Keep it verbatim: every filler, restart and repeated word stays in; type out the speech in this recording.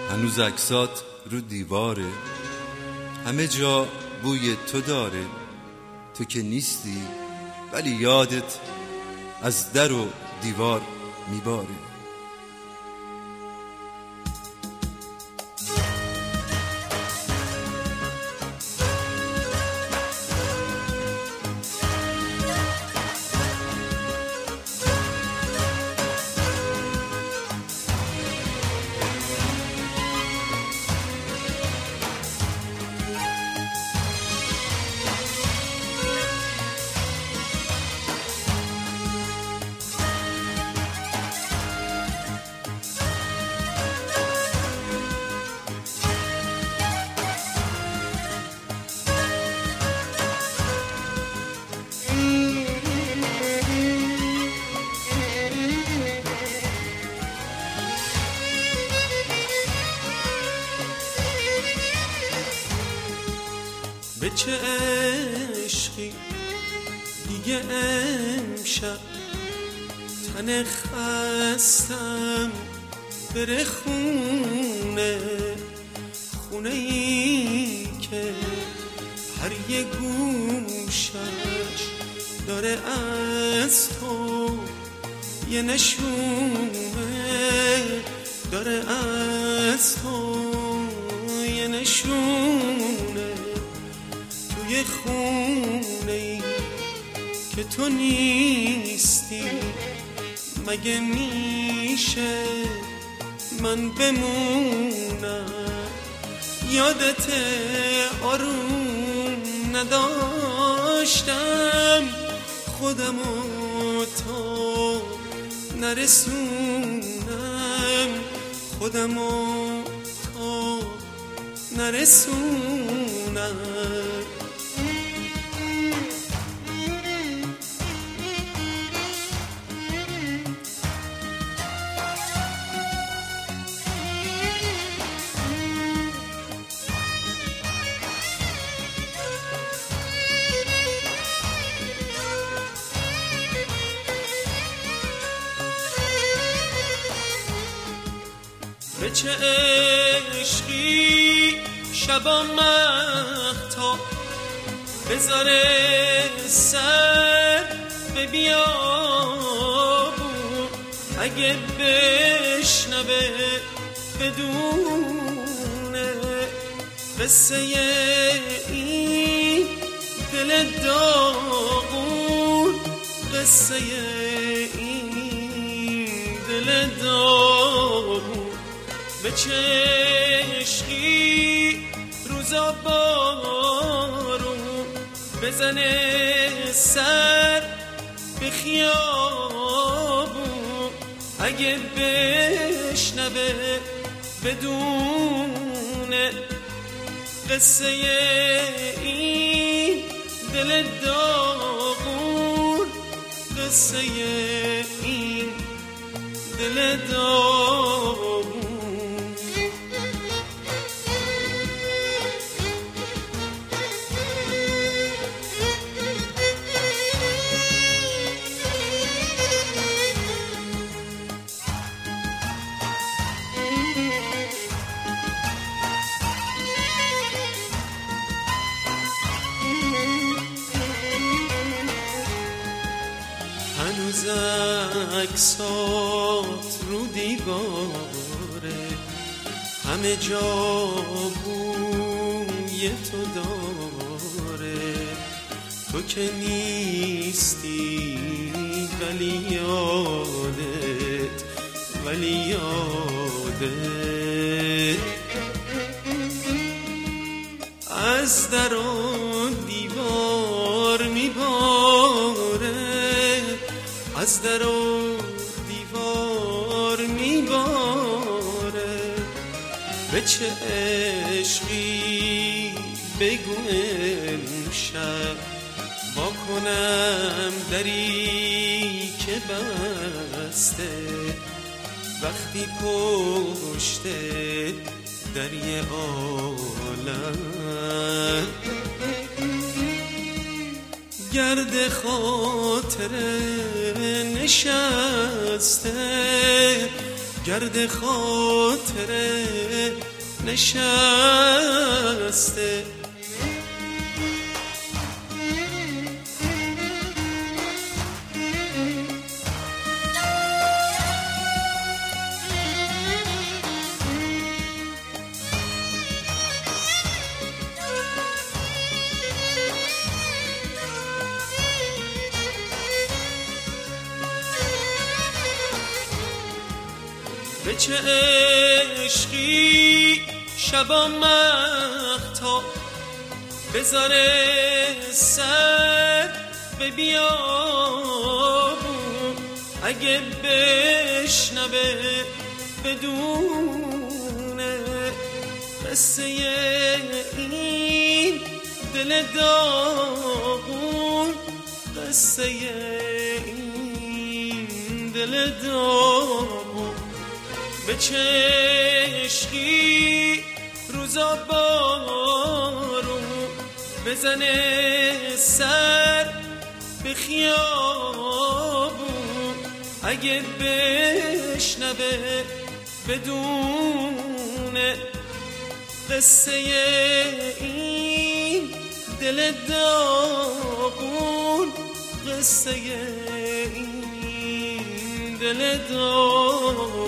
هنوز عکسات رو دیواره، همه جا بوی تو داره. تو که نیستی ولی یادت از در و دیوار میباره. به چه عشقی دیگه امشب تن خستم بره خونه، خونه ای که هر یه گوشش داره از تو یه نشونه، داره از تو یه نشونه. توی خونه ای که تو نیستی مگه میشه من بمونم؟ یادت آروم نداشتم خودمو تا نرسونم، خودمو تا نرسونم. به چه عشقی شبا مهتاب بذاره سر به بیابون، اگه بشنوه بدونه قصه این دل داغون، قصه این دل داغون. به چه عشقی روزا بارون بزنه سر به خیابون، اگه بشنوه بدونه قصه این دل داغون، قصه این دل داغون. هنوز عکسات رو دیواره، همه جا بوی تو داره. تو که نیستی ولی یادت، ولی یادت از در و دیوار میباره، از در و دیوار میباره. به چه عشقی بگو امشب با کنم دری که بسته، وقتی پشت دری عالم گرد خاطر نشسته، گرد خاطره نشسته. به چه عشقی شبا مختا بذاره سر به بیابون، اگه بشنوه بدونه قصه این دل داغون، قصه این دل داغون. به چه عشقی روزا بارون بزنه سر به خیابون، اگه بشنوه بدونه قصه این دل داغون، قصه این دل داغون.